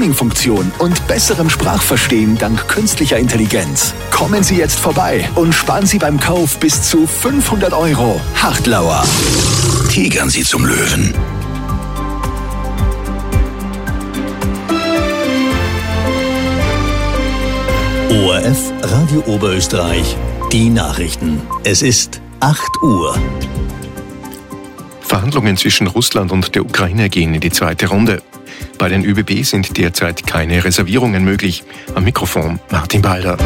Streaming-Funktion und besserem Sprachverstehen dank künstlicher Intelligenz. Kommen Sie jetzt vorbei und sparen Sie beim Kauf bis zu 500 €. Hartlauer. Tigern Sie zum Löwen. ORF Radio Oberösterreich, die Nachrichten. Es ist 8 Uhr. Verhandlungen zwischen Russland und der Ukraine gehen in die zweite Runde. Bei den ÖBB sind derzeit keine Reservierungen möglich. Am Mikrofon Martin Balder.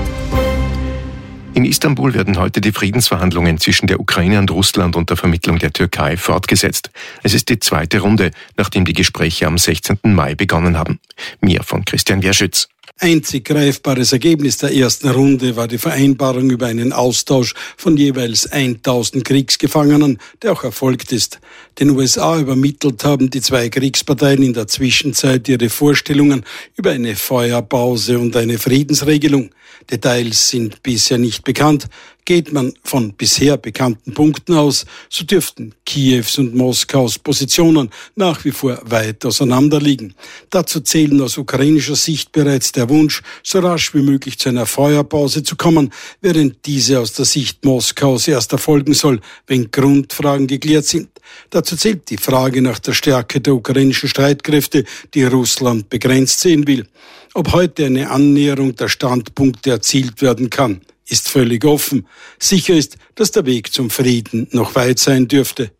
In Istanbul werden heute die Friedensverhandlungen zwischen der Ukraine und Russland unter Vermittlung der Türkei fortgesetzt. Es ist die zweite Runde, nachdem die Gespräche am 16. Mai begonnen haben. Mehr von Christian Werschütz. Einzig greifbares Ergebnis der ersten Runde war die Vereinbarung über einen Austausch von jeweils 1000 Kriegsgefangenen, der auch erfolgt ist. Den USA übermittelt haben die zwei Kriegsparteien in der Zwischenzeit ihre Vorstellungen über eine Feuerpause und eine Friedensregelung. Details sind bisher nicht bekannt. Geht man von bisher bekannten Punkten aus, so dürften Kiews und Moskaus Positionen nach wie vor weit auseinanderliegen. Dazu zählen aus ukrainischer Sicht bereits der Wunsch, so rasch wie möglich zu einer Feuerpause zu kommen, während diese aus der Sicht Moskaus erst erfolgen soll, wenn Grundfragen geklärt sind. Dazu zählt die Frage nach der Stärke der ukrainischen Streitkräfte, die Russland begrenzt sehen will. Ob heute eine Annäherung der Standpunkte erzielt werden kann, ist völlig offen. Sicher ist, dass der Weg zum Frieden noch weit sein dürfte.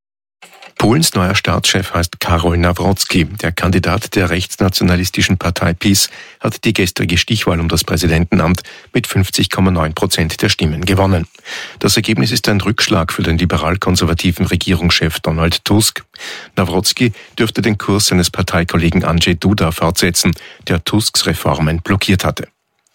Polens neuer Staatschef heißt Karol Nawrocki. Der Kandidat der rechtsnationalistischen Partei PiS hat die gestrige Stichwahl um das Präsidentenamt mit 50,9% der Stimmen gewonnen. Das Ergebnis ist ein Rückschlag für den liberal-konservativen Regierungschef Donald Tusk. Nawrocki dürfte den Kurs seines Parteikollegen Andrzej Duda fortsetzen, der Tusks Reformen blockiert hatte.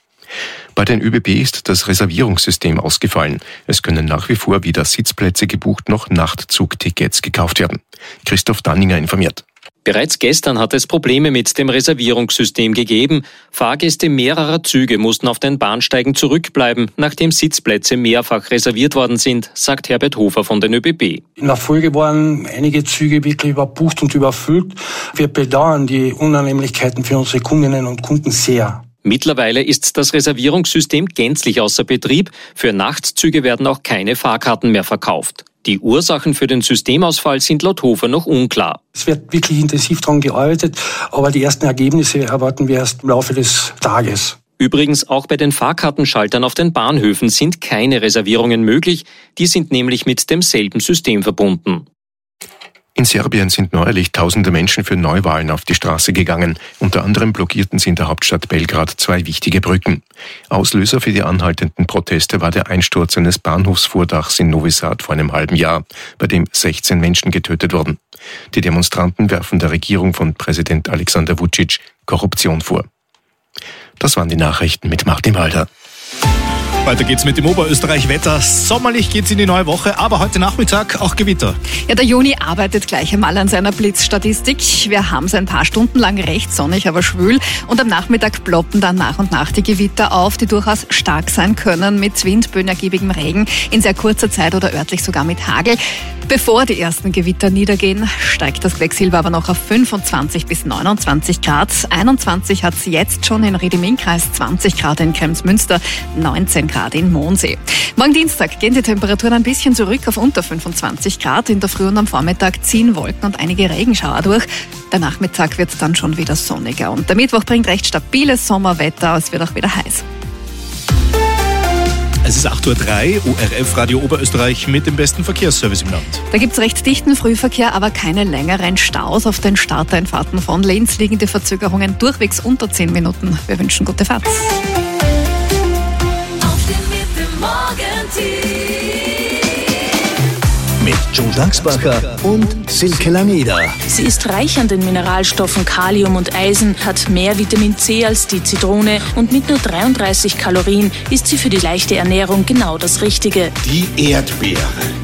Bei den ÖBB ist das Reservierungssystem ausgefallen. Es können nach wie vor weder Sitzplätze gebucht noch Nachtzugtickets gekauft werden. Christoph Danninger informiert. Bereits gestern hat es Probleme mit dem Reservierungssystem gegeben. Fahrgäste mehrerer Züge mussten auf den Bahnsteigen zurückbleiben, nachdem Sitzplätze mehrfach reserviert worden sind, sagt Herbert Hofer von den ÖBB. In der Folge waren einige Züge wirklich überbucht und überfüllt. Wir bedauern die Unannehmlichkeiten für unsere Kundinnen und Kunden sehr. Mittlerweile ist das Reservierungssystem gänzlich außer Betrieb. Für Nachtzüge werden auch keine Fahrkarten mehr verkauft. Die Ursachen für den Systemausfall sind laut Hofer noch unklar. Es wird wirklich intensiv daran gearbeitet, aber die ersten Ergebnisse erwarten wir erst im Laufe des Tages. Übrigens, auch bei den Fahrkartenschaltern auf den Bahnhöfen sind keine Reservierungen möglich. Die sind nämlich mit demselben System verbunden. In Serbien sind neuerlich tausende Menschen für Neuwahlen auf die Straße gegangen. Unter anderem blockierten sie in der Hauptstadt Belgrad 2 wichtige Brücken. Auslöser für die anhaltenden Proteste war der Einsturz eines Bahnhofsvordachs in Novi Sad vor einem halben Jahr, bei dem 16 Menschen getötet wurden. Die Demonstranten werfen der Regierung von Präsident Alexander Vučić Korruption vor. Das waren die Nachrichten mit Martin Walder. Weiter geht's mit dem Oberösterreich-Wetter. Sommerlich geht's in die neue Woche, aber heute Nachmittag auch Gewitter. Ja, der Juni arbeitet gleich einmal an seiner Blitzstatistik. Wir haben es ein paar Stunden lang recht sonnig, aber schwül. Und am Nachmittag ploppen dann nach und nach die Gewitter auf, die durchaus stark sein können, mit Windböen, ergiebigem Regen, in sehr kurzer Zeit oder örtlich sogar mit Hagel. Bevor die ersten Gewitter niedergehen, steigt das Quecksilber aber noch auf 25 bis 29 Grad. 21 hat es jetzt schon in Ried-im-Innkreis, 20 Grad in Kremsmünster, 19 Grad in Mondsee. Morgen Dienstag gehen die Temperaturen ein bisschen zurück auf unter 25 Grad. In der Früh und am Vormittag ziehen Wolken und einige Regenschauer durch. Der Nachmittag wird dann schon wieder sonniger. Und der Mittwoch bringt recht stabiles Sommerwetter. Es wird auch wieder heiß. Es ist 8:03 Uhr, ORF Radio Oberösterreich mit dem besten Verkehrsservice im Land. Da gibt es recht dichten Frühverkehr, aber keine längeren Staus. Auf den Starteinfahrten von Linz liegen die Verzögerungen durchwegs unter 10 Minuten. Wir wünschen gute Fahrt. Mit Joe Dachsbacher und Silke Langeder. Sie ist reich an den Mineralstoffen Kalium und Eisen, hat mehr Vitamin C als die Zitrone und mit nur 33 Kalorien ist sie für die leichte Ernährung genau das Richtige. Die Erdbeere.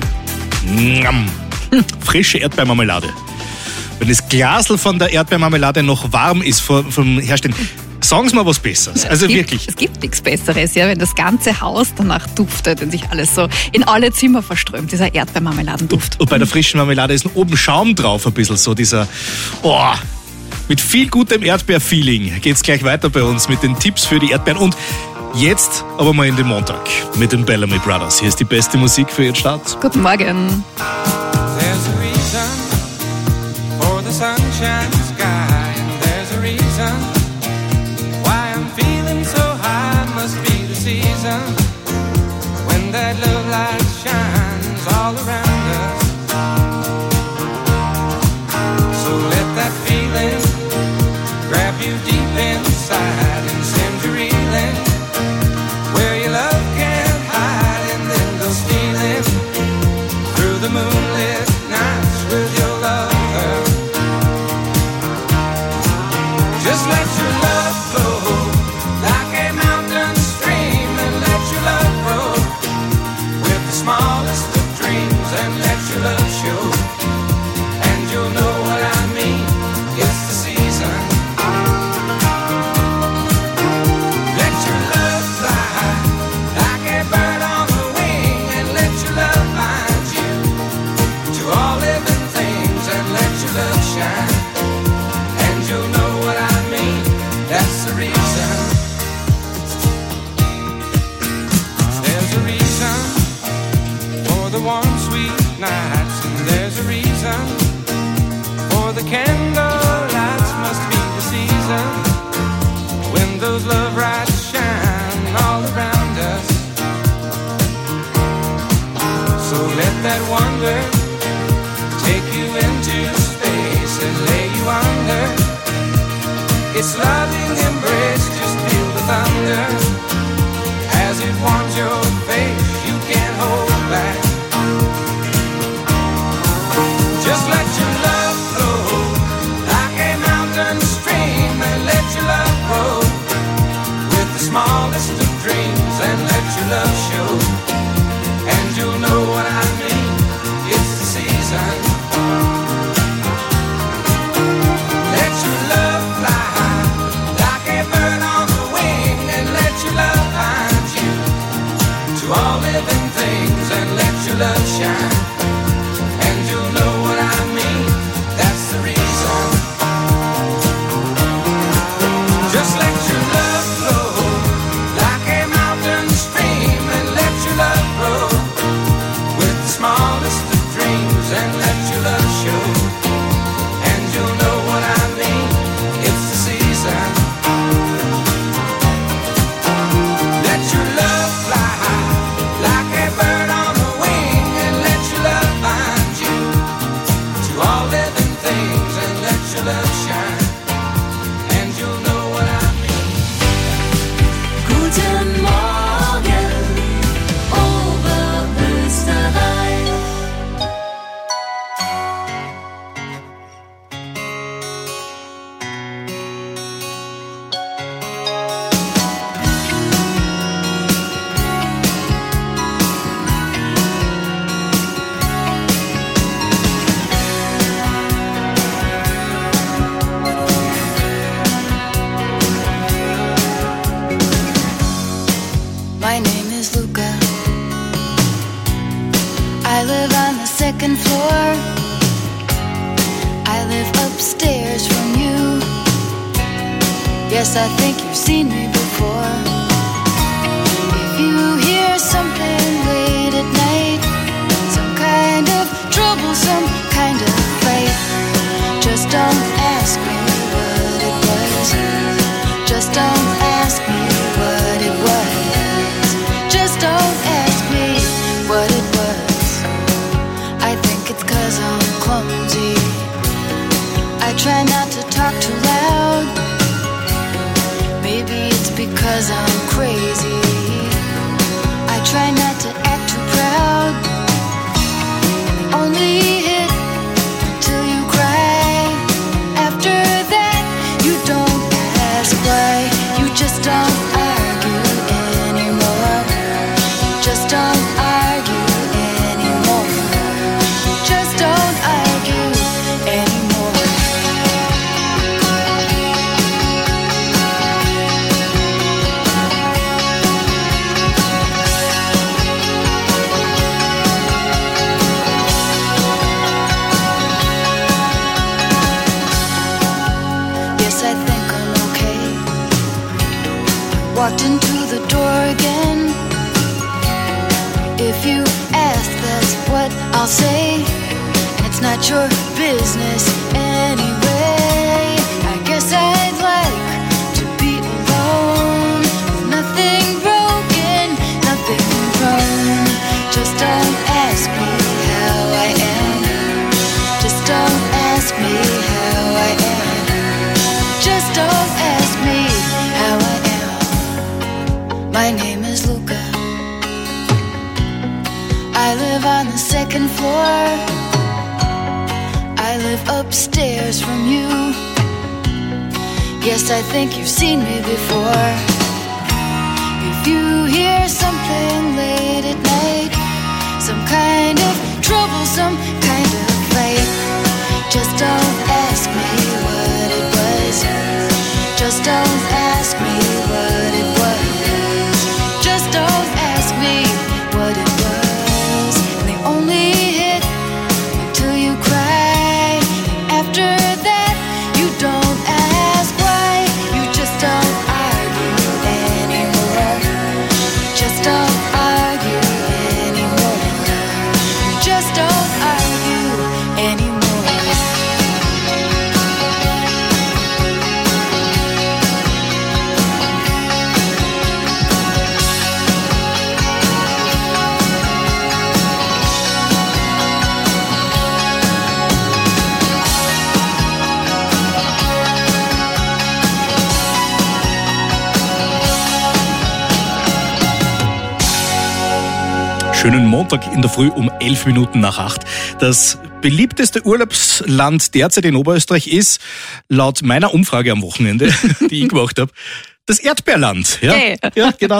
Frische Erdbeermarmelade. Wenn das Glasl von der Erdbeermarmelade noch warm ist vom Herstellen, sagen Sie mal was Besseres. Also wirklich. Es gibt nichts Besseres, ja, wenn das ganze Haus danach duftet und sich alles so in alle Zimmer verströmt, dieser Erdbeermarmeladenduft. Und bei der frischen Marmelade ist oben Schaum drauf, ein bisschen so dieser, Mit viel gutem Erdbeer-Feeling geht's gleich weiter bei uns mit den Tipps für die Erdbeeren. Und jetzt aber mal in den Montag mit den Bellamy Brothers. Hier ist die beste Musik für Ihren Start. Guten Morgen. There's a reason for the sunshine sky, and there's a reason why I'm feeling so high. Must be the season when that love light shines all around us. So let that feeling grab you deep inside and send you reeling where your love can't hide, and then go stealing through the moonlit nights with your lover. Just let your love flow like a mountain stream, and let your love grow with the smallest of dreams, and let your love show, and you'll know what I mean. It's the season. Let your love fly like a bird on the wing, and let your love find you to all living things, and let your love shine, and you'll know what I mean. That's the reason. There's a reason for the warm sweet nights, and there's a reason for the candle lights. Must be the season when those love lights shine all around us. So let that wonder take you into space and lay you under its loving embrace. Just feel the thunder as it warms your face. You can't hold back. Just let your love flow like a mountain stream, and let your love grow with the smallest of dreams, and let your love show, and you'll know what I mean. It's the season. Let your love fly like a bird on the wing, and let your love find you to all living things, and let your love shine, and you'll know what I mean. That's the reason. Just let your love flow like a mountain stream, and let your love grow with the smallest of dreams, and let your love show, and you'll know what I mean. It's the season. Let your love fly like a bird on the wing, and let your love find you to all living things, and let your love shine, and you'll know what I mean. Guten Morgen, Oberösterreich. My name is Luca. I live on the second floor. I live upstairs from you. Yes, I think you've seen me before. If you hear something late at night, some kind of trouble, some kind of fight, just don't ask me what it was. Just don't ask me what it was. Just don't ask me what it was. I think it's 'cause I'm clumsy. I try not to talk too loud. Maybe it's because I'm crazy. I try not to act too proud. Only hit till you cry. After that, you don't ask why. You just don't argue anymore. Just don't argue anymore. Just don't argue anymore. walked into the door again. If you ask, that's what I'll say, and it's not your business anyway. I guess I'd like to be alone, with nothing broken, nothing wrong. Just don't ask me how I am. Just don't ask me how I am. Just don't ask me how I am. My name is Luca. I live on the second floor. I live upstairs from you. Yes, I think you've seen me before. If you hear something late at night, some kind of trouble, some kind of fight, just don't ask me what it was. Just don't ask me what it was. Just don't ask me what it was. And they only hit until you cry. After that, you don't ask why. You just don't argue anymore. Just don't argue anymore. You just don't argue anymore. Schönen Montag in der Früh um 11 Minuten nach 8. Das beliebteste Urlaubsland derzeit in Oberösterreich ist, laut meiner Umfrage am Wochenende, die ich gemacht habe, das Erdbeerland. Ja, Hey. ja genau.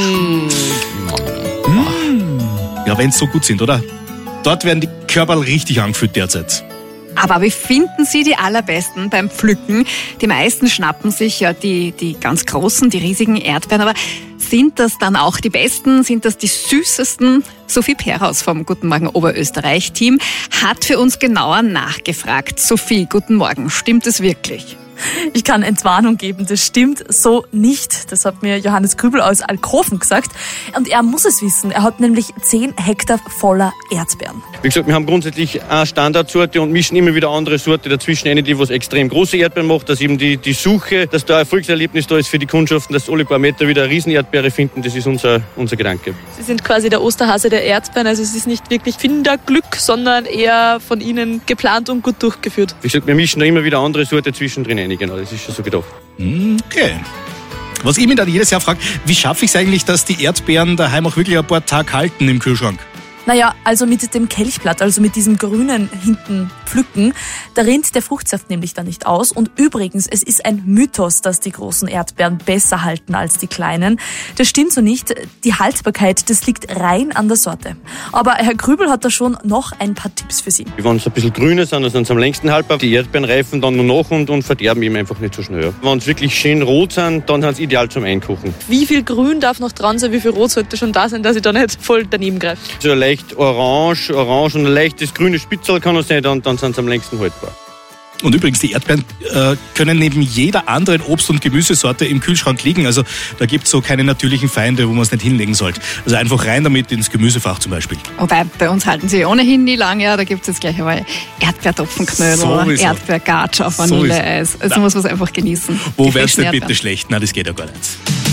Ja, wenn es so gut sind, oder? Dort werden die Körperl richtig angefühlt derzeit. Aber wie finden Sie die allerbesten beim Pflücken? Die meisten schnappen sich ja die ganz großen, die riesigen Erdbeeren. Aber sind das dann auch die besten? Sind das die süßesten? Sophie Perhaus vom Guten Morgen Oberösterreich-Team hat für uns genauer nachgefragt. Sophie, guten Morgen. Stimmt es wirklich? Ich kann Entwarnung geben, das stimmt so nicht. Das hat mir Johannes Grübel aus Alkoven gesagt. Und er muss es wissen. Er hat nämlich 10 Hektar voller Erdbeeren. Wie gesagt, wir haben grundsätzlich eine Standardsorte und mischen immer wieder andere Sorte dazwischen. Eine, die was extrem große Erdbeeren macht, dass eben die Suche, dass da ein Erfolgserlebnis da ist für die Kundschaften, dass alle paar Meter wieder eine Riesen-Erdbeere finden. Das ist unser Gedanke. Sie sind quasi der Osterhase der Erdbeeren. Also es ist nicht wirklich Finderglück, sondern eher von Ihnen geplant und gut durchgeführt. Wie gesagt, wir mischen da immer wieder andere Sorte zwischendrin rein. Genau, das ist schon so gedacht. Okay. Was ich mich dann jedes Jahr frage, wie schaffe ich es eigentlich, dass die Erdbeeren daheim auch wirklich ein paar Tage halten im Kühlschrank? Naja, also mit dem Kelchblatt, also mit diesem grünen hinten pflücken, da rinnt der Fruchtsaft nämlich dann nicht aus. Und übrigens, es ist ein Mythos, dass die großen Erdbeeren besser halten als die kleinen. Das stimmt so nicht. Die Haltbarkeit, das liegt rein an der Sorte. Aber Herr Grübel hat da schon noch ein paar Tipps für Sie. Wenn sie ein bisschen grüner sind, dann sind sie am längsten haltbar. Die Erdbeeren reifen dann nur nach und verderben eben einfach nicht so schnell. Wenn sie wirklich schön rot sind, dann sind sie ideal zum Einkochen. Wie viel Grün darf noch dran sein, wie viel Rot sollte schon da sein, dass ich da nicht voll daneben greife? So leicht orange und ein leichtes grünes Spitzel kann es sein, dann sind sie am längsten haltbar. Und übrigens, die Erdbeeren können neben jeder anderen Obst- und Gemüsesorte im Kühlschrank liegen. Also da gibt es so keine natürlichen Feinde, wo man es nicht hinlegen sollte. Also einfach rein damit ins Gemüsefach zum Beispiel. Wobei, bei uns halten sie ohnehin nie lange. Ja, da gibt es jetzt gleich einmal Erdbeertopfenknödel, Erdbeergatsch auf Vanilleeis. Also muss man es einfach genießen. Wo wäre es denn bitte schlecht? Na, das geht ja gar nicht.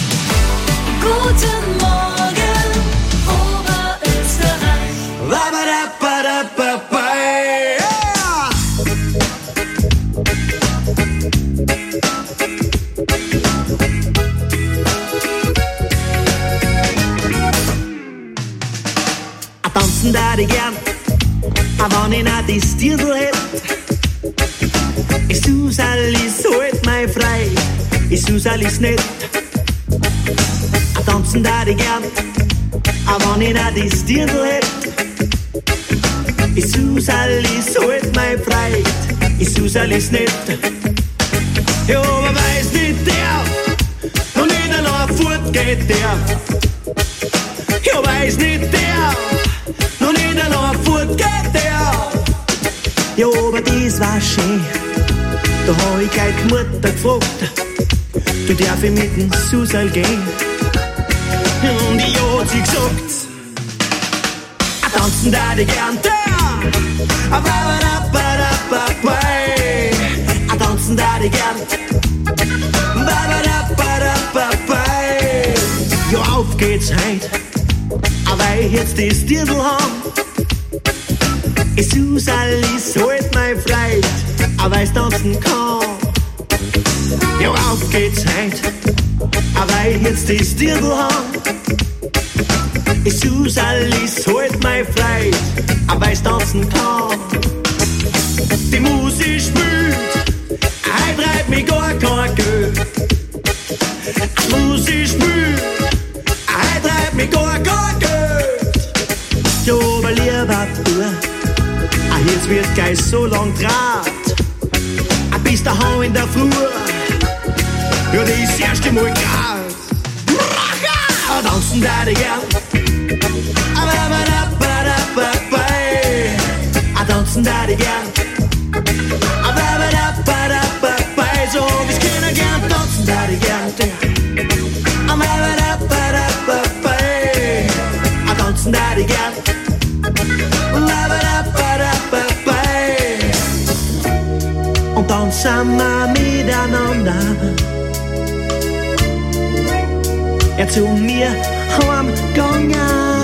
Guten Morgen, Oberösterreich. Tanzen da ich gern, aber wenn ich noch das Dirndl hätt. Ich such's alles halt mein frei, ich such's alles nicht. Tanzen da ich gern, aber wenn ich noch das Dirndl hätt. Ich such's alles halt mein frei, ich such's alles nicht. Ja, aber weiß nicht der, und in einer Furt geht der. Ja, weiß nicht der, noch nicht einer Furt geht der. Ja, aber das war schön, da hab ich gleich die Mutter gefragt. Du darf ich mit dem Susal gehen. Und ich hat sie gesagt, tanzen da die gern da. Tanzen da die gern. Ja, auf geht's heut, weil jetzt das Dirndl haben. Es Susal ist halt mein Freund, weil's tanzen kann. Ja, auf geht's heut, weil jetzt das Dirndl haben. Es Susal ist halt mein Freund, weil's tanzen kann. Die Musik spielt, treibt mich gar kein Geld. Die Musik spielt, treibt mich gar kein Geld. Ja, aber lieber du, jetzt wird gleich so lang Draht, bis daheim in der Früh, ja, das erste Mal grad. Tanzen da die gern. Tanzen da die gern. So wie's Kinder gern tanzen da die gern. Tanzen da die gern. Und dann sind wir miteinander. Ja, zu mir heimgegangen.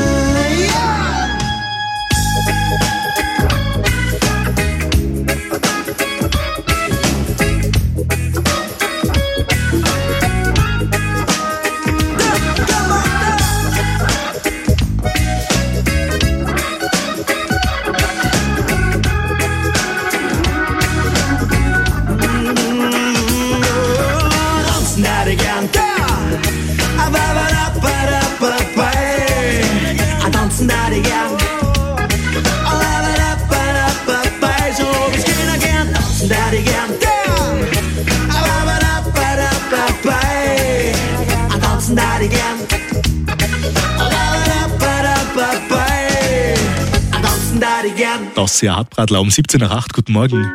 Das ist Hartbradler um 7:08. Guten Morgen.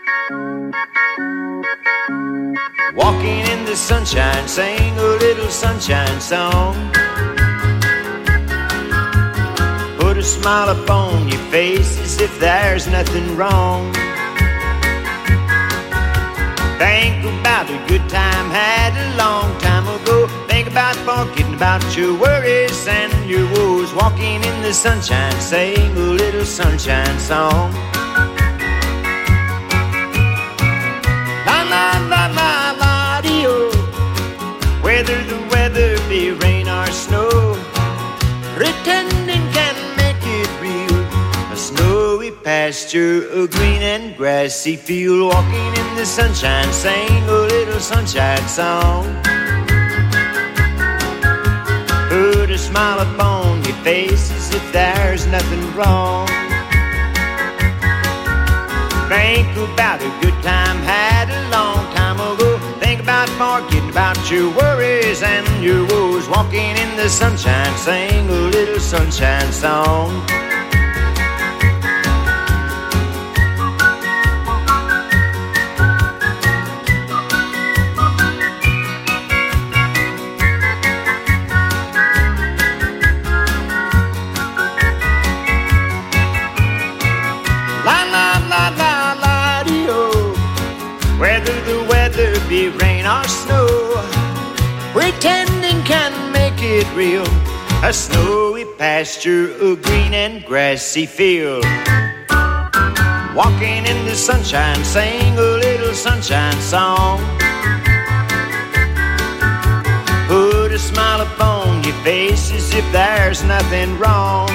Walking in the sunshine, sing a little sunshine song. Put a smile upon your face as if there's nothing wrong. Think about a good time had a long time ago. Think about forgetting about your worries and your woes. Walking in the sunshine, sing a little sunshine song. La la la la la dee-oh. Whether the weather be rain or snow, pretending can make it real. A snowy pasture, a green and grassy field. Walking in the sunshine, sing a little sunshine song. Put a smile upon your face as if there's nothing wrong. Think about a good time had a long time ago. Think about forgetting about your worries and your woes. Walking in the sunshine, sing a little sunshine song. Be rain or snow, pretending can make it real. A snowy pasture, a green and grassy field. Walking in the sunshine, sing a little sunshine song. Put a smile upon your face as if there's nothing wrong.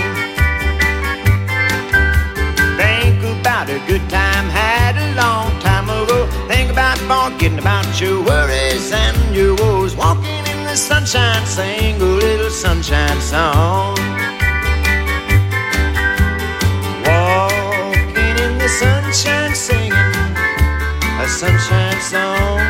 Think about a good time had a long time ago. Think about forgetting about your worries and your woes. Walking in the sunshine, sing a little sunshine song. Walking in the sunshine, singing a sunshine song.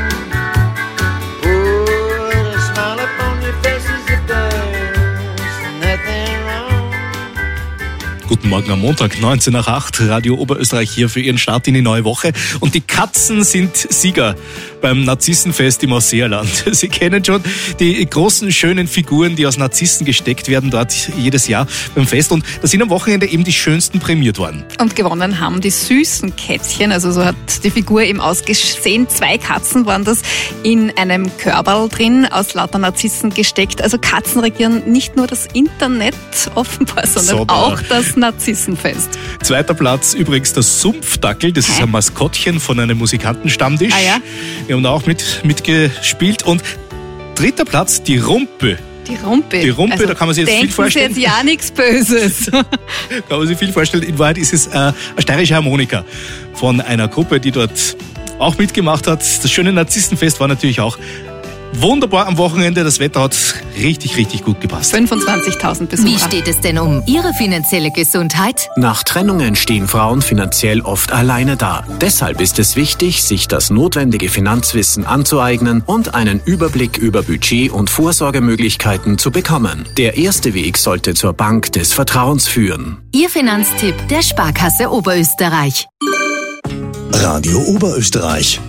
Put a smile upon your faces if there's nothing wrong. Guten Morgen am Montag, 19:08, Radio Oberösterreich hier für Ihren Start in die neue Woche. Und die Katzen sind Sieger beim Narzissenfest im Ausseerland. Sie kennen schon die großen, schönen Figuren, die aus Narzissen gesteckt werden dort jedes Jahr beim Fest. Und da sind am Wochenende eben die schönsten prämiert worden. Und gewonnen haben die süßen Kätzchen, also so hat die Figur eben ausgesehen. 2 Katzen waren das in einem Körperl drin, aus lauter Narzissen gesteckt. Also Katzen regieren nicht nur das Internet offenbar, sondern auch das Narzissenfest. 2. Platz übrigens der Sumpfdackel, das ist ein Maskottchen von einem Musikantenstammtisch. Ah ja? Die haben da auch mitgespielt. Und 3. Platz die Rumpe. Die Rumpe, also da kann man sich jetzt viel vorstellen. Sie jetzt ja nichts Böses. Kann man sich viel vorstellen. In Wahrheit ist es eine steirische Harmonika von einer Gruppe, die dort auch mitgemacht hat. Das schöne Narzissenfest war natürlich auch wunderbar am Wochenende. Das Wetter hat richtig, richtig gut gepasst. 25.000 Besucher. Wie steht es denn um Ihre finanzielle Gesundheit? Nach Trennungen stehen Frauen finanziell oft alleine da. Deshalb ist es wichtig, sich das notwendige Finanzwissen anzueignen und einen Überblick über Budget und Vorsorgemöglichkeiten zu bekommen. Der erste Weg sollte zur Bank des Vertrauens führen. Ihr Finanztipp der Sparkasse Oberösterreich. Radio Oberösterreich.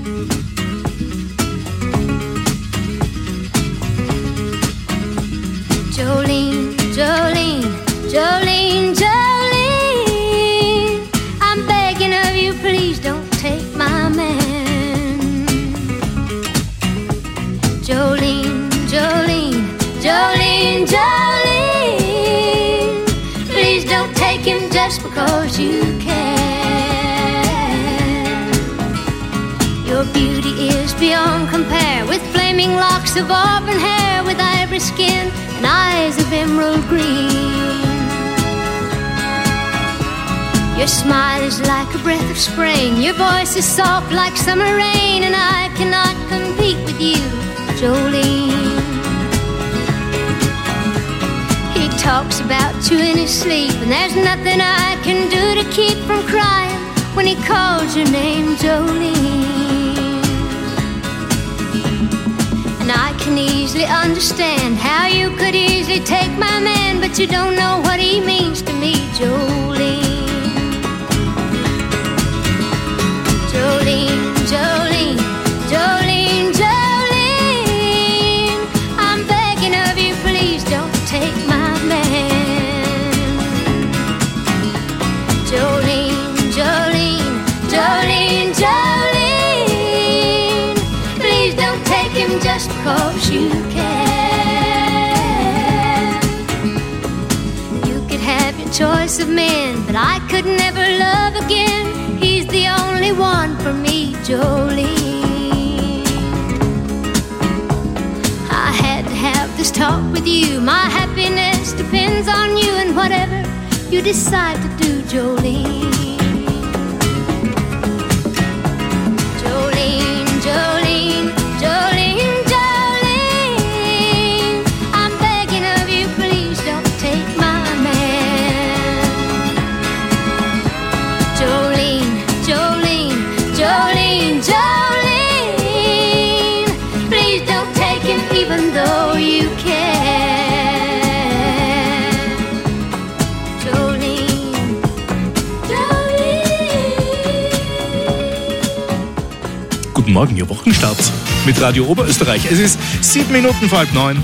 Jolene, Jolene, Jolene, Jolene, I'm begging of you, please don't take my man. Jolene, Jolene, Jolene, Jolene, please don't take him just because you can. Your beauty is beyond compare, with flaming locks of auburn hair, with ivory skin and eyes of emerald green. Your smile is like a breath of spring, your voice is soft like summer rain, and I cannot compete with you, Jolene. He talks about you in his sleep, and there's nothing I can do to keep from crying when he calls your name, Jolene. And I can easily understand how you could easily take my man, but you don't know what he means to me, Jolene. Jolene, Jolene, Jolene, Jolene, I'm begging of you, please don't take my man. Jolene, Jolene, Jolene, Jolene, please don't take him just because you can. You could have your choice of men, but I could never love again. He's the only one for me, Jolene. I had to have this talk with you. My happiness depends on you, and whatever you decide to do, Jolene. Jolene, Jolene, Jolene, Jolene, I'm begging of you, please don't take my man. Jolene, Jolene, Jolene, Jolene, please don't take him even though you can. Jolene, Jolene. Guten Morgen, Ihr Wochenstart mit Radio Oberösterreich. Es ist 7 Minuten vor 8:30.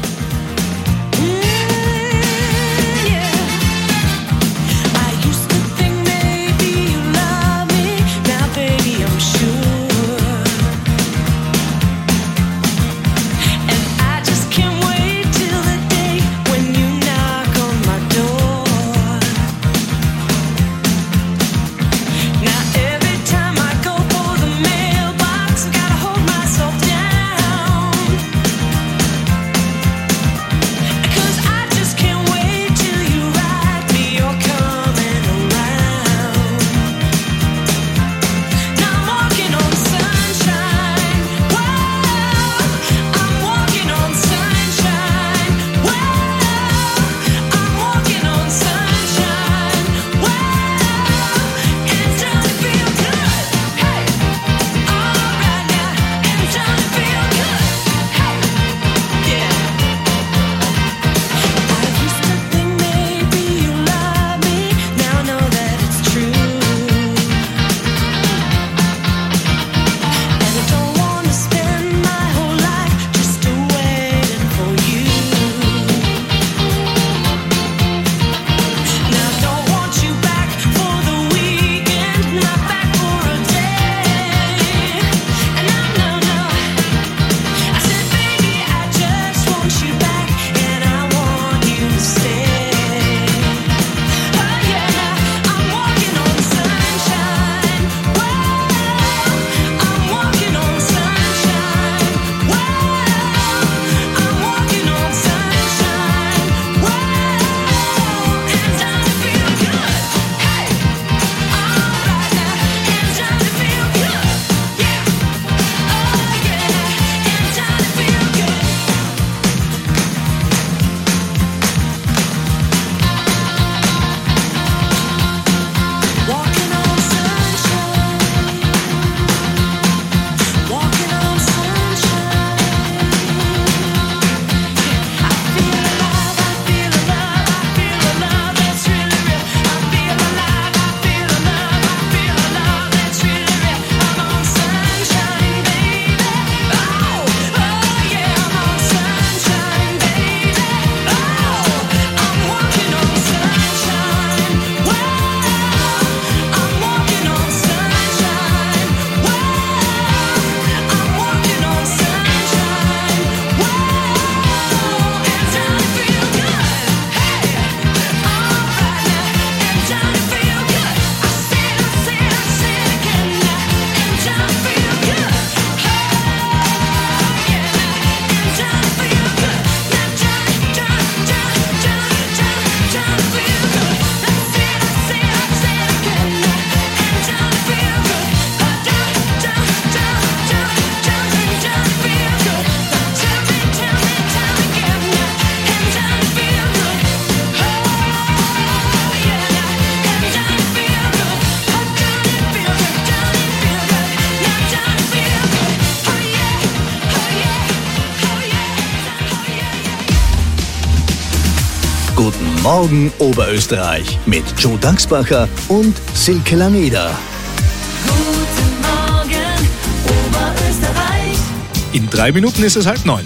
Guten Morgen Oberösterreich mit Joe Dachsbacher und Silke Lameda. Guten Morgen, Oberösterreich. In 3 Minuten ist es 8:30.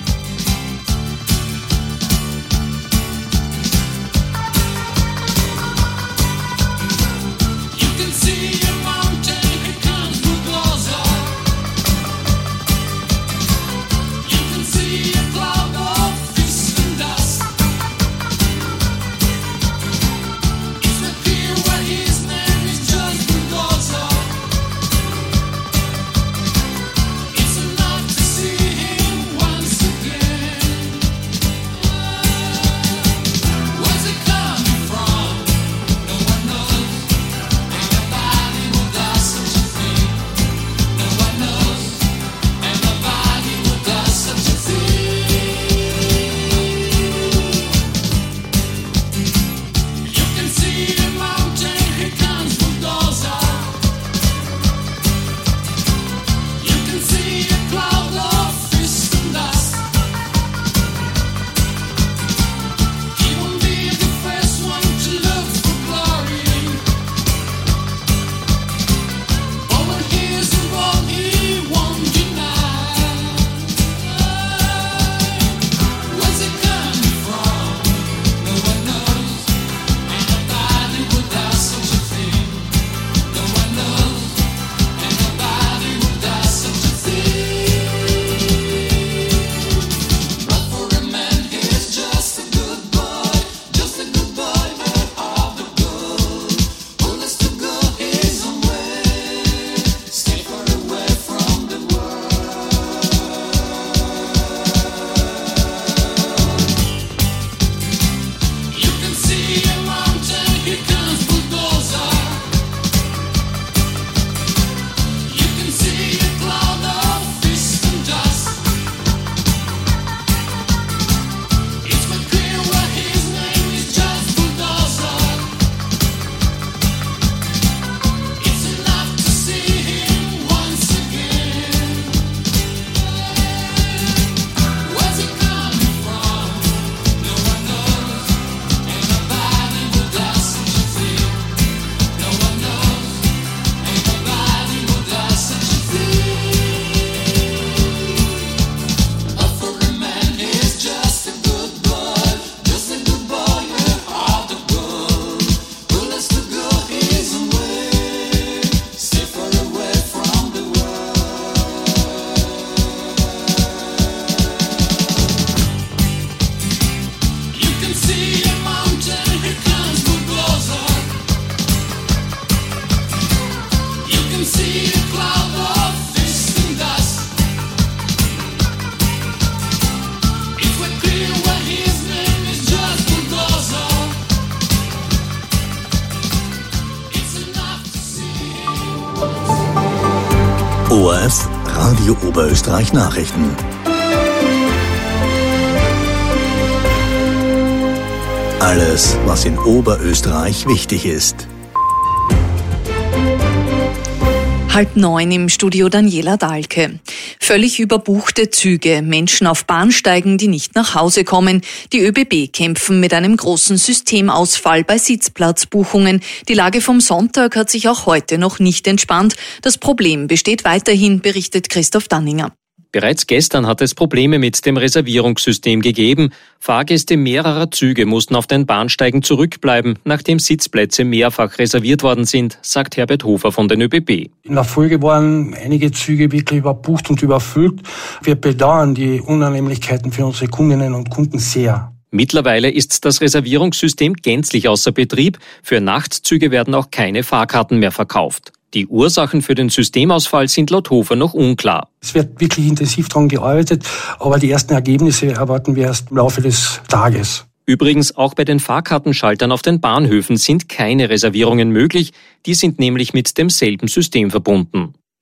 ORF Radio Oberösterreich Nachrichten. Alles, was in Oberösterreich wichtig ist. 8:30 im Studio Daniela Dahlke. Völlig überbuchte Züge, Menschen auf Bahnsteigen, die nicht nach Hause kommen. Die ÖBB kämpfen mit einem großen Systemausfall bei Sitzplatzbuchungen. Die Lage vom Sonntag hat sich auch heute noch nicht entspannt. Das Problem besteht weiterhin, berichtet Christoph Danninger. Bereits gestern hat es Probleme mit dem Reservierungssystem gegeben. Fahrgäste mehrerer Züge mussten auf den Bahnsteigen zurückbleiben, nachdem Sitzplätze mehrfach reserviert worden sind, sagt Herbert Hofer von den ÖBB. In der Folge waren einige Züge wirklich überbucht und überfüllt. Wir bedauern die Unannehmlichkeiten für unsere Kundinnen und Kunden sehr. Mittlerweile ist das Reservierungssystem gänzlich außer Betrieb. Für Nachtzüge werden auch keine Fahrkarten mehr verkauft. Die Ursachen für den Systemausfall sind laut Hofer noch unklar. Es wird wirklich intensiv daran gearbeitet, aber die ersten Ergebnisse erwarten wir erst im Laufe des Tages. Übrigens, auch bei den Fahrkartenschaltern auf den Bahnhöfen sind keine Reservierungen möglich. Die sind nämlich mit demselben System verbunden.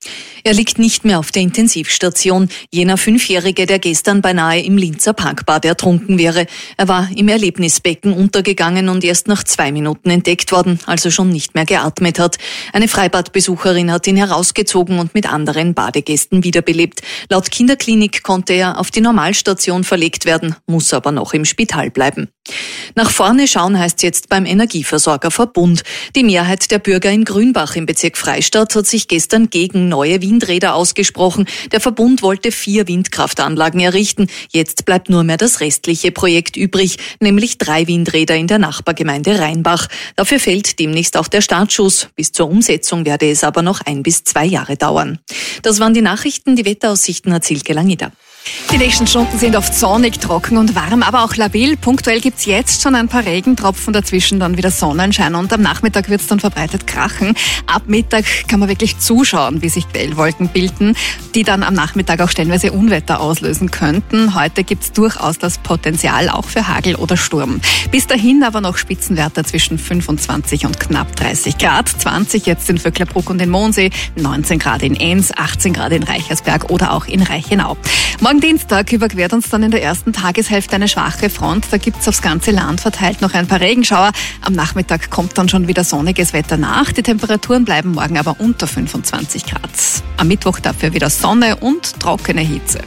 Er liegt nicht mehr auf der Intensivstation. Jener 5-Jährige, der gestern beinahe im Linzer Parkbad ertrunken wäre. Er war im Erlebnisbecken untergegangen und erst nach 2 Minuten entdeckt worden, also schon nicht mehr geatmet hat. Eine Freibadbesucherin hat ihn herausgezogen und mit anderen Badegästen wiederbelebt. Laut Kinderklinik konnte er auf die Normalstation verlegt werden, muss aber noch im Spital bleiben. Nach vorne schauen heißt jetzt beim Energieversorgerverbund. Die Mehrheit der Bürger in Grünbach im Bezirk Freistadt hat sich gestern gegen neue Windräder ausgesprochen. Der Verbund wollte 4 Windkraftanlagen errichten. Jetzt bleibt nur mehr das restliche Projekt übrig, nämlich 3 Windräder in der Nachbargemeinde Rheinbach. Dafür fällt demnächst auch der Startschuss. Bis zur Umsetzung werde es aber noch 1 bis 2 Jahre dauern. Das waren die Nachrichten. Die Wetteraussichten hat Silke Langeder. Die nächsten Stunden sind oft sonnig, trocken und warm, aber auch labil. Punktuell gibt's jetzt schon ein paar Regentropfen, dazwischen dann wieder Sonnenschein und am Nachmittag wird's dann verbreitet krachen. Ab Mittag kann man wirklich zuschauen, wie sich Quellwolken bilden, die dann am Nachmittag auch stellenweise Unwetter auslösen könnten. Heute gibt's durchaus das Potenzial auch für Hagel oder Sturm. Bis dahin aber noch Spitzenwerte zwischen 25 und knapp 30 Grad. 20 jetzt in Vöcklerbruck und in Mondsee, 19 Grad in Enns, 18 Grad in Reichersberg oder auch in Reichenau. Morgen Dienstag überquert uns dann in der ersten Tageshälfte eine schwache Front. Da gibt's aufs ganze Land verteilt noch ein paar Regenschauer. Am Nachmittag kommt dann schon wieder sonniges Wetter nach. Die Temperaturen bleiben morgen aber unter 25 Grad. Am Mittwoch dafür wieder Sonne und trockene Hitze.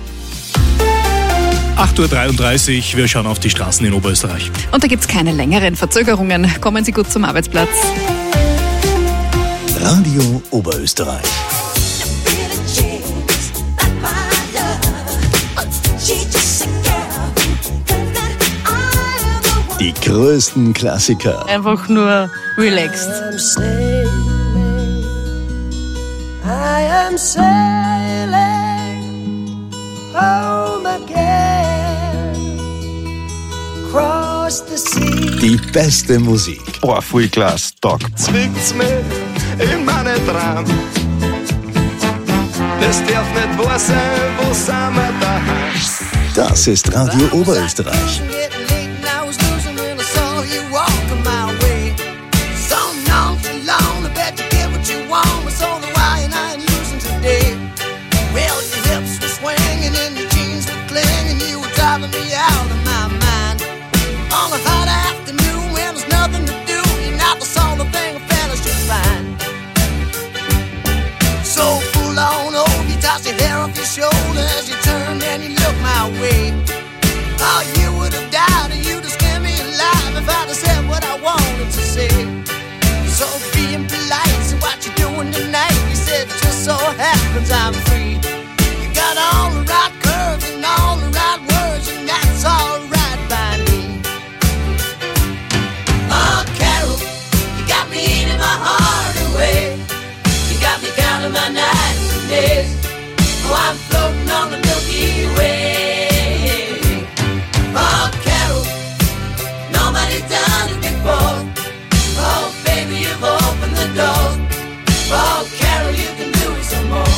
8.33 Uhr, wir schauen auf die Straßen in Oberösterreich. Und da gibt's keine längeren Verzögerungen. Kommen Sie gut zum Arbeitsplatz. Radio Oberösterreich. Die größten Klassiker. Einfach nur relaxed. I am sailing home again, across the sea. Die beste Musik. Boah, voll klasse, Tag. Zwickt's mir in meine Traum. Das darf nicht wahr sein, wo sind wir daheim? Das ist Radio Oberösterreich. Shoulders, you turned and you looked my way. Oh, you would have died and you'd have scared me alive if I'd have said what I wanted to say. So being polite, so what you doing tonight? You said it just so happens I'm free. You got all the right curves and all the right words, and that's all right by me. Oh, Carol, you got me eating my heart away. You got me counting my nights and days. Oh, I'm floating on the Milky Way. Oh, Carol, nobody's done it before. Oh, baby, you've opened the door. Oh, Carol, you can do it some more.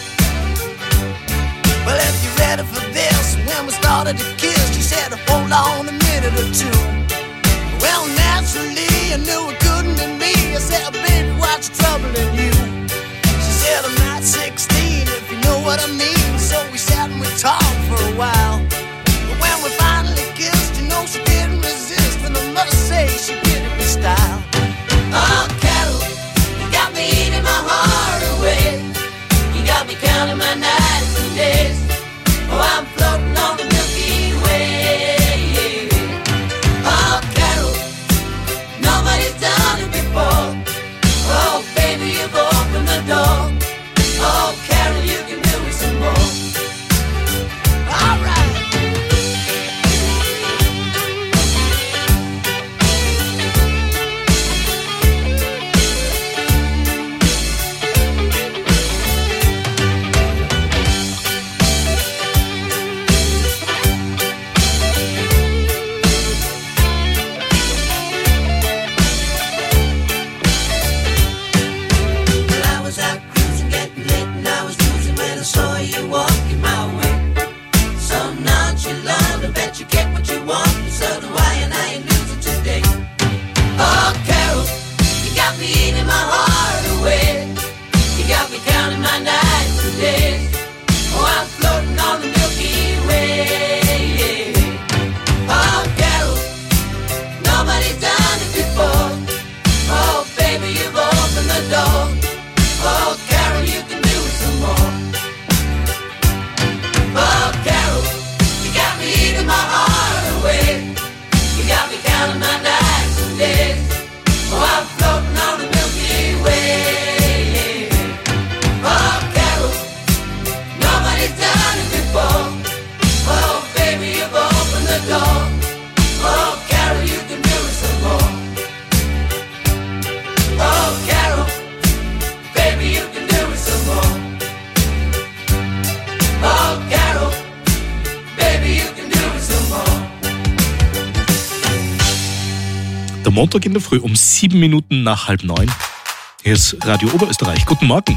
Well, if you're ready for this, when we started to kiss, she said, hold on a minute or two. Well, naturally, I knew it couldn't be me. I said, baby, what's troubling you? She said, I'm not 16. Know what I mean? So we sat and we talked for a while. But when we finally kissed, you know she didn't resist, and I must say she did it with style. Oh, Carol, you got me eating my heart away. You got me counting my nights and days. Oh, I'm floating on the Milky Way. Oh, Carol, nobody's done it before. Oh, baby, you've opened the door. Oh, Carol, you can do it some more. All right. the door. Oh, Carol, you can do it some more. Oh, Carol, baby, you can do it some more. Oh, Carol, baby, you can do it some more. Der Montag in der Früh um 7 Minuten nach 8:30. Hier ist Radio Oberösterreich. Guten Morgen.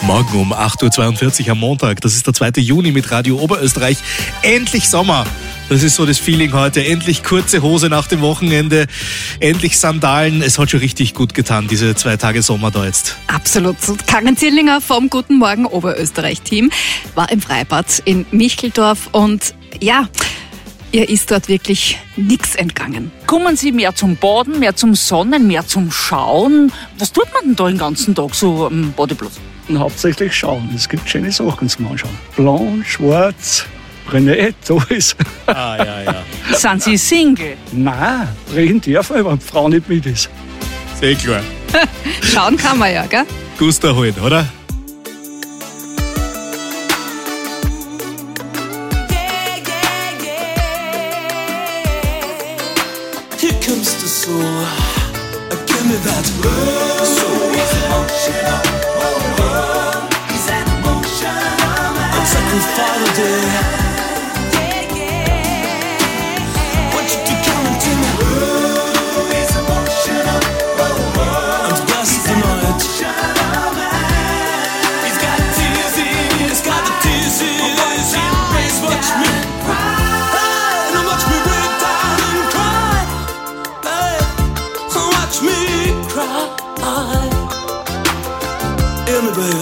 Morgen um 8.42 Uhr am Montag. Das ist der 2. Juni mit Radio Oberösterreich. Endlich Sommer. Das ist so das Feeling heute. Endlich kurze Hose nach dem Wochenende. Endlich Sandalen. Es hat schon richtig gut getan, diese 2 Tage Sommer da jetzt. Absolut. Karin Zierlinger vom Guten Morgen Oberösterreich-Team war im Freibad in Micheldorf und ja, ihr ist dort wirklich nichts entgangen. Kommen Sie mehr zum Baden, mehr zum Sonnen, mehr zum Schauen? Was tut man denn da den ganzen Tag so am Badeplatz? Und hauptsächlich schauen. Es gibt schöne Sachen zum Anschauen. Blanc, schwarz, brünett, alles. Ja. Sind Sie Single? Nein, reden dürfen, wenn die Frau nicht mit ist. Sehr klar. Schauen kann man ja, gell? Guster holen, oder? Here comes the soul. Give me that soul. He's an emotion. I'm second Father Day. Want you to come into me. He's emotional. And bless the night. He's got tears, he's got the tears. Please watch me. And watch me break down and cry. Watch me cry. Hear me, baby.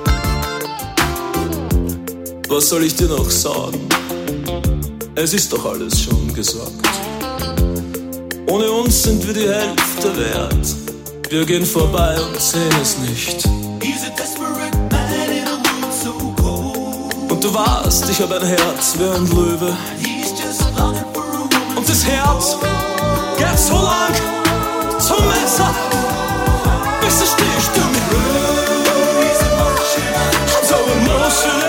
Was soll ich dir noch sagen? Es ist doch alles schon gesagt. Ohne uns sind wir die Hälfte wert. Wir gehen vorbei und sehen es nicht. Und du warst, ich hab ein Herz wie ein Löwe. Und das Herz geht so lang zum Messer, bis es sticht du mir. So emotional.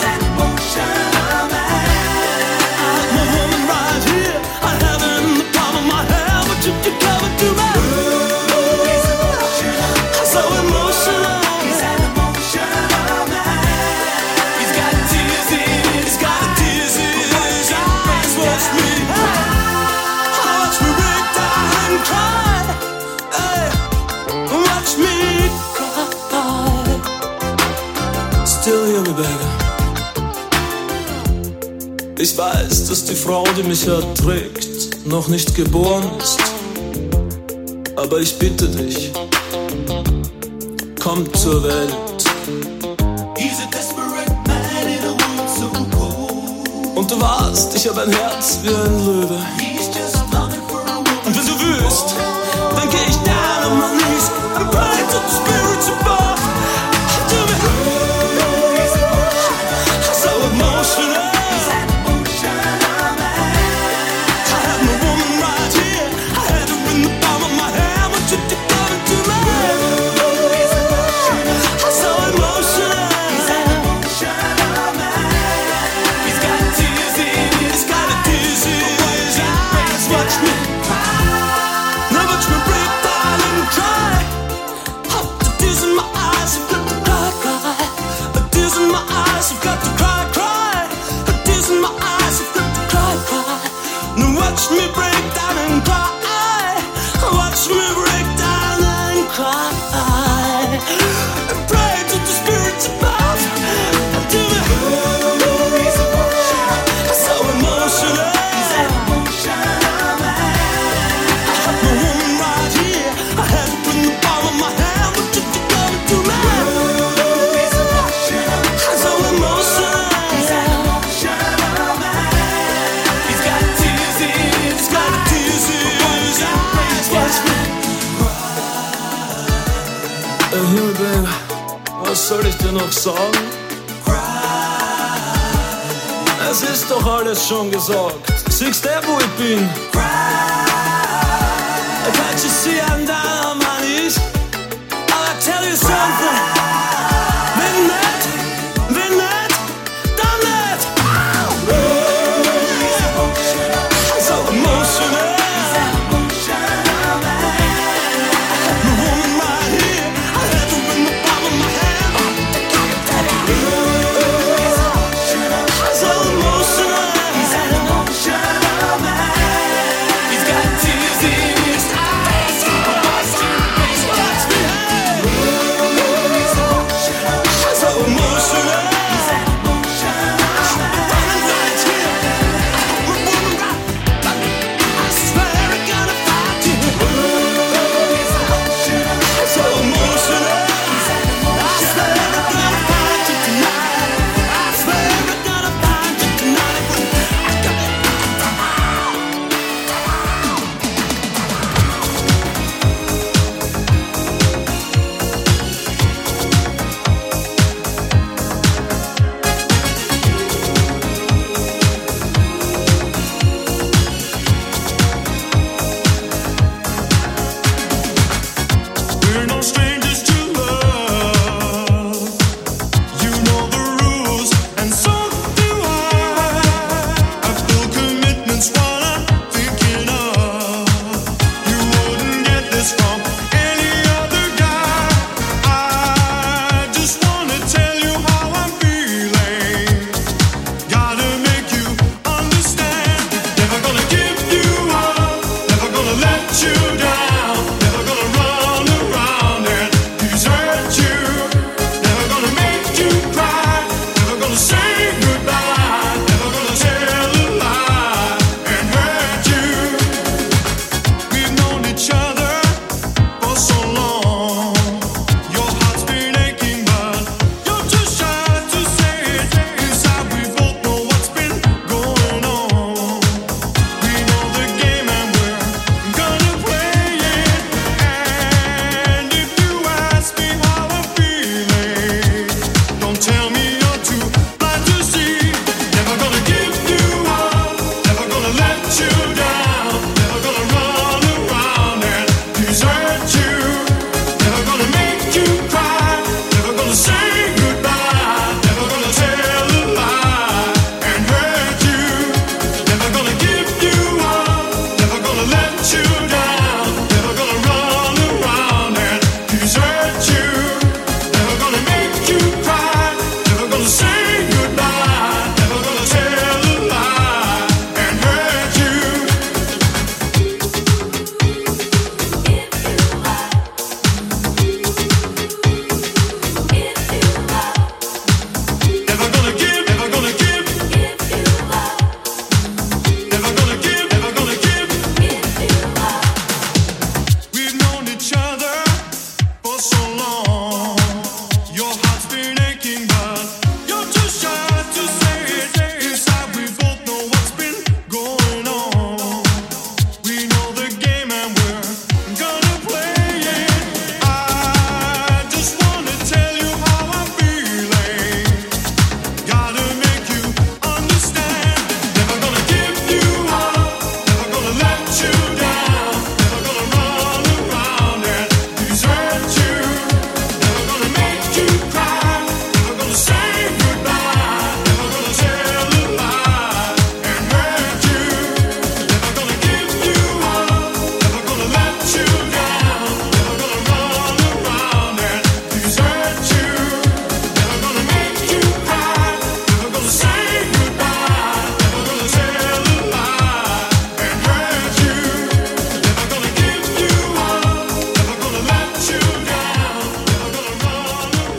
My woman right here, I have her in the palm of my hand, but you come to me. So emotional. He's got tears in his eyes. Watch me, watch me break down and cry. Watch me cry. Still hear me, baby. Ich weiß, dass die Frau, die mich erträgt, noch nicht geboren ist. Aber ich bitte dich, komm zur Welt. Und du warst, ich hab ein Herz wie ein Löwe. Und wenn du willst, dann geh ich down on my knees and pray to the spirits above. Do me. So emotional. I have my woman right here. I had her in the palm of my hand. What you coming to me? So emotional. He's got tears in his eyes. Watch me. Now watch me break down and cry. The tears in my eyes have got to cry, cry. The tears in my eyes have got to cry, cry. The tears in my eyes have got to cry, cry. Now watch me break down and cry. Watch me break down and cry. And pray to the spirits above. Do it. So emotional. Hey, babe, was soll ich dir noch sagen? Es ist doch alles schon gesagt. Siehst du, wo ich bin? Can't you see I'm down on my knees? I'll tell you something. Wenn nicht, dann nicht. So emotional. He's got tears in his eyes.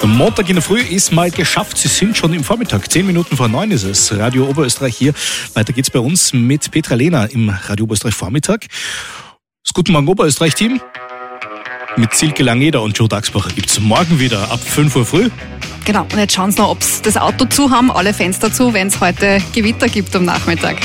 Am Montag in der Früh ist mal geschafft. Sie sind schon im Vormittag. 10 Minuten vor 9 ist es. Radio Oberösterreich hier. Weiter geht's bei uns mit Petra Lehner im Radio Oberösterreich Vormittag. Das Guten Morgen Oberösterreich-Team mit Silke Langeder und Joe Dagsbacher gibt's morgen wieder ab 5 Uhr früh. Genau, und jetzt schauen Sie noch, ob Sie das Auto zu haben, alle Fenster zu, wenn es heute Gewitter gibt am Nachmittag.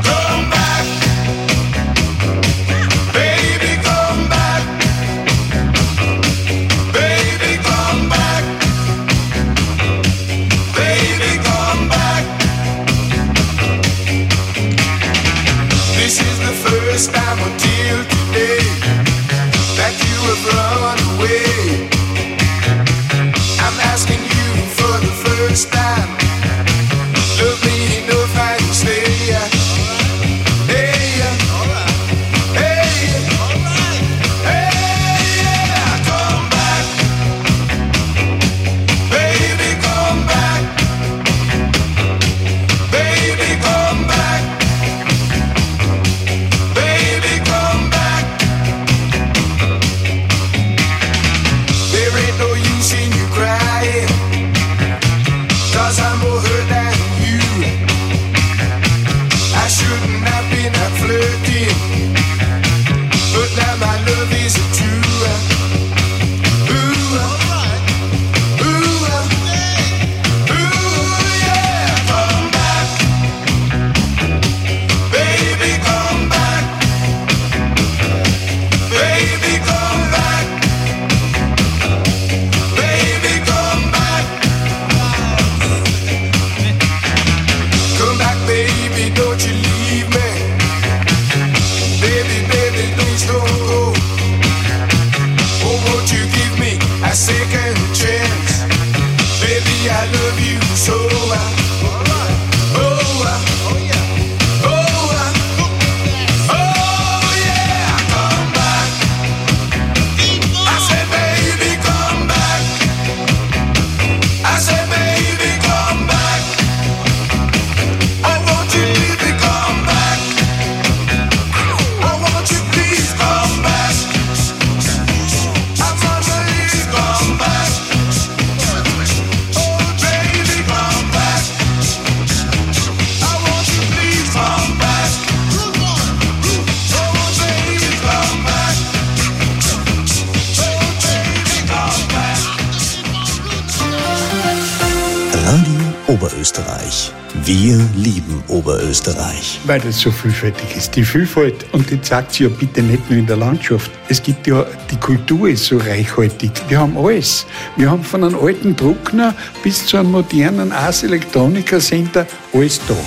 Oberösterreich. Wir lieben Oberösterreich. Weil das so vielfältig ist. Die Vielfalt, und die zeigt sich ja bitte nicht nur in der Landschaft. Es gibt ja, die Kultur ist so reichhaltig. Wir haben alles. Wir haben von einem alten Druckner bis zu einem modernen Ars Electronica Center alles da.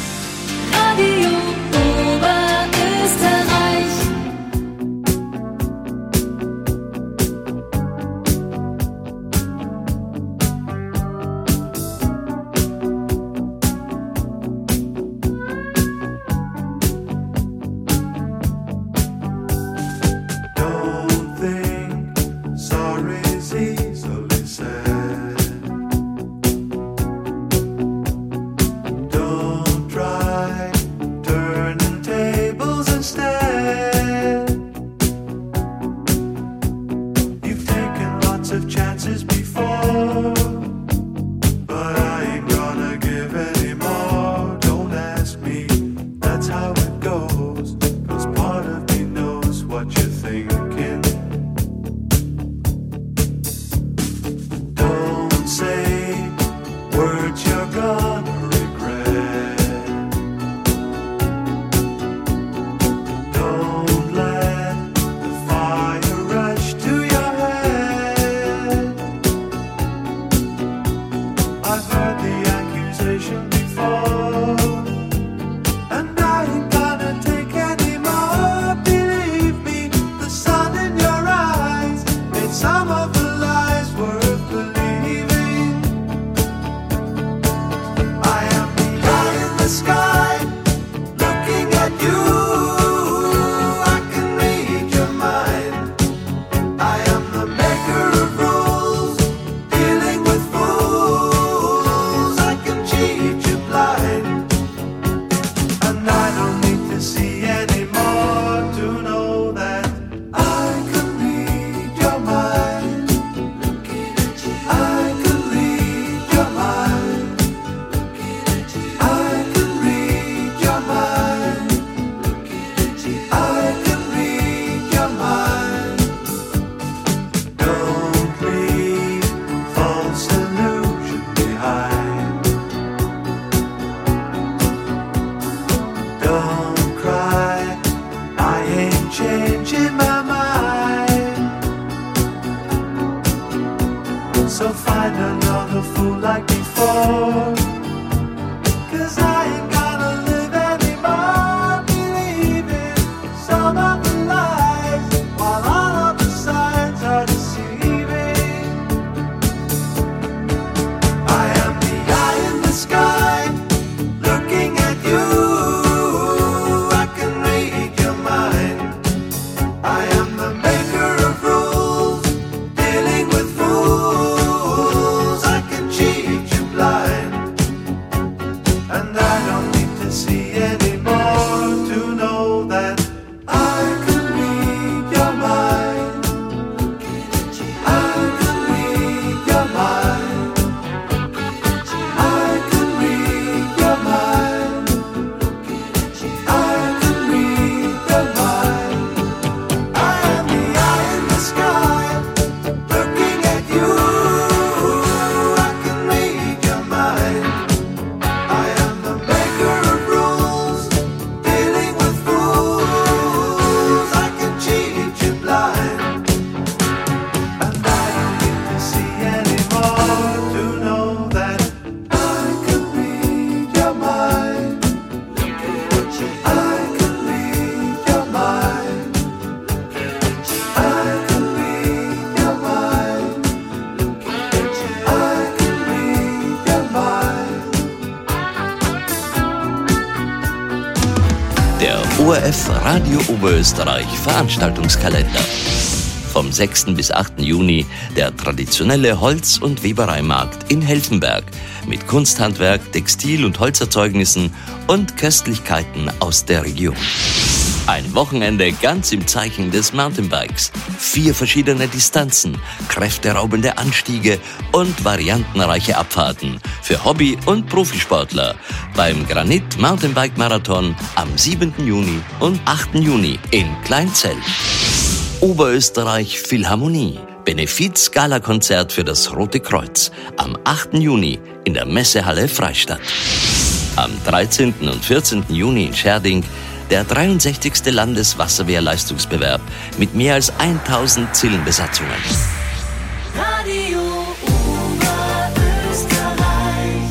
Try So find another fool like before. 'Cause I ain't gotta live anymore believing some of the lies, while all of the signs are deceiving. I am the eye in the sky, looking at you. I can read your mind. I am the maker of rules, dealing with fools. I can cheat you blind, and I don't need to see anymore to know that I can read your mind. I can read your mind. I can read your mind. I can read your mind. I am the eye in the sky, looking at you. I can read your mind. I am the maker of rules, dealing with fools. I can cheat you blind, and I don't need to see anymore to know that I can read your mind. I can read your mind. I can read your mind. I can read your mind. Der ORF Radio Oberösterreich Veranstaltungskalender. Vom 6. bis 8. Juni der traditionelle Holz- und Webereimarkt in Helfenberg mit Kunsthandwerk, Textil- und Holzerzeugnissen und Köstlichkeiten aus der Region. Ein Wochenende ganz im Zeichen des Mountainbikes. 4 verschiedene Distanzen, kräfteraubende Anstiege und variantenreiche Abfahrten für Hobby- und Profisportler beim Granit Mountainbike Marathon am 7. Juni und 8. Juni in Kleinzell. Oberösterreich Philharmonie. Benefiz-Gala-Konzert für das Rote Kreuz am 8. Juni in der Messehalle Freistadt. Am 13. und 14. Juni in Scherding der 63. Landeswasserwehrleistungsbewerb mit mehr als 1000 Zillenbesatzungen. Radio Oberösterreich.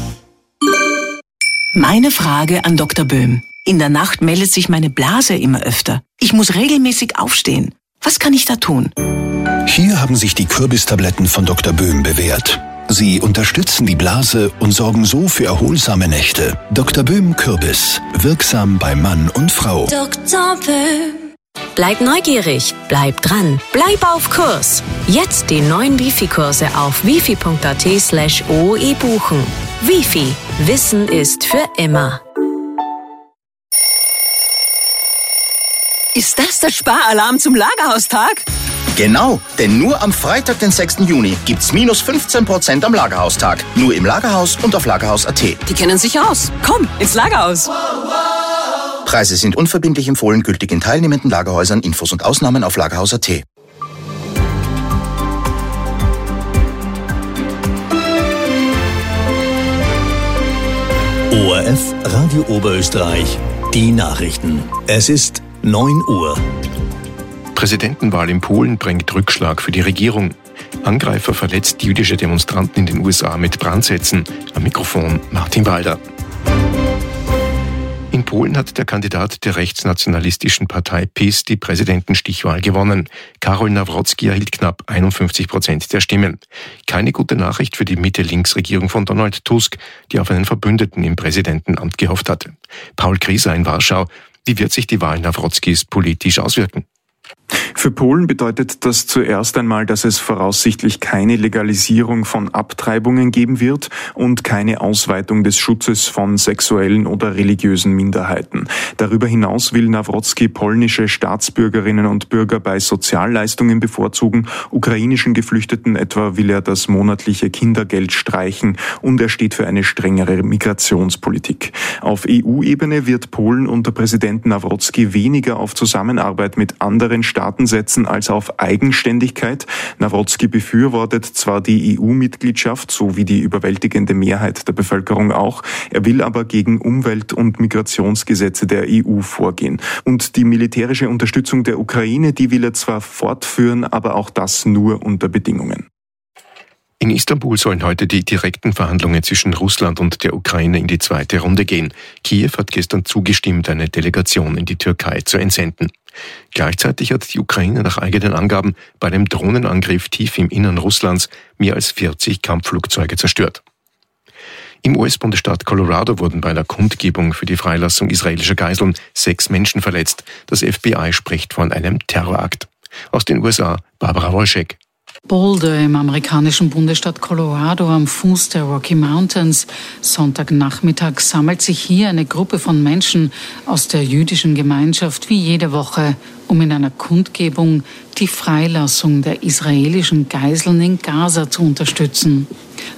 Meine Frage an Dr. Böhm. In der Nacht meldet sich meine Blase immer öfter. Ich muss regelmäßig aufstehen. Was kann ich da tun? Hier haben sich die Kürbistabletten von Dr. Böhm bewährt. Sie unterstützen die Blase und sorgen so für erholsame Nächte. Dr. Böhm Kürbis. Wirksam bei Mann und Frau. Dr. Böhm. Bleib neugierig, bleib dran, bleib auf Kurs. Jetzt die neuen Wifi-Kurse auf wifi.at/ooe buchen. Wifi. Wissen ist für immer. Ist das der Sparalarm zum Lagerhaustag? Genau, denn nur am Freitag, den 6. Juni, gibt's minus 15% am Lagerhaustag. Nur im Lagerhaus und auf Lagerhaus.at. Die kennen sich aus. Komm, ins Lagerhaus. Preise sind unverbindlich empfohlen, gültig in teilnehmenden Lagerhäusern. Infos und Ausnahmen auf Lagerhaus.at. ORF Radio Oberösterreich. Die Nachrichten. Es ist 9 Uhr. Präsidentenwahl in Polen bringt Rückschlag für die Regierung. Angreifer verletzt jüdische Demonstranten in den USA mit Brandsätzen. Am Mikrofon Martin Walder. In Polen hat der Kandidat der rechtsnationalistischen Partei PiS die Präsidentenstichwahl gewonnen. Karol Nawrocki erhielt knapp 51% der Stimmen. Keine gute Nachricht für die Mitte-Links-Regierung von Donald Tusk, die auf einen Verbündeten im Präsidentenamt gehofft hatte. Paul Krieser in Warschau. Wie wird sich die Wahl Nawrockis politisch auswirken? Für Polen bedeutet das zuerst einmal, dass es voraussichtlich keine Legalisierung von Abtreibungen geben wird und keine Ausweitung des Schutzes von sexuellen oder religiösen Minderheiten. Darüber hinaus will Nawrocki polnische Staatsbürgerinnen und Bürger bei Sozialleistungen bevorzugen, ukrainischen Geflüchteten etwa will er das monatliche Kindergeld streichen und er steht für eine strengere Migrationspolitik. Auf EU-Ebene wird Polen unter Präsident Nawrocki weniger auf Zusammenarbeit mit anderen Staaten setzen als auf Eigenständigkeit. Nawrocki befürwortet zwar die EU-Mitgliedschaft, so wie die überwältigende Mehrheit der Bevölkerung auch, er will aber gegen Umwelt- und Migrationsgesetze der EU vorgehen. Und die militärische Unterstützung der Ukraine, die will er zwar fortführen, aber auch das nur unter Bedingungen. In Istanbul sollen heute die direkten Verhandlungen zwischen Russland und der Ukraine in die zweite Runde gehen. Kiew hat gestern zugestimmt, eine Delegation in die Türkei zu entsenden. Gleichzeitig hat die Ukraine nach eigenen Angaben bei einem Drohnenangriff tief im Innern Russlands mehr als 40 Kampfflugzeuge zerstört. Im US-Bundesstaat Colorado wurden bei einer Kundgebung für die Freilassung israelischer Geiseln 6 Menschen verletzt. Das FBI spricht von einem Terrorakt. Aus den USA, Barbara Wolschek. Boulder im amerikanischen Bundesstaat Colorado am Fuß der Rocky Mountains. Sonntagnachmittag sammelt sich hier eine Gruppe von Menschen aus der jüdischen Gemeinschaft wie jede Woche, um in einer Kundgebung die Freilassung der israelischen Geiseln in Gaza zu unterstützen.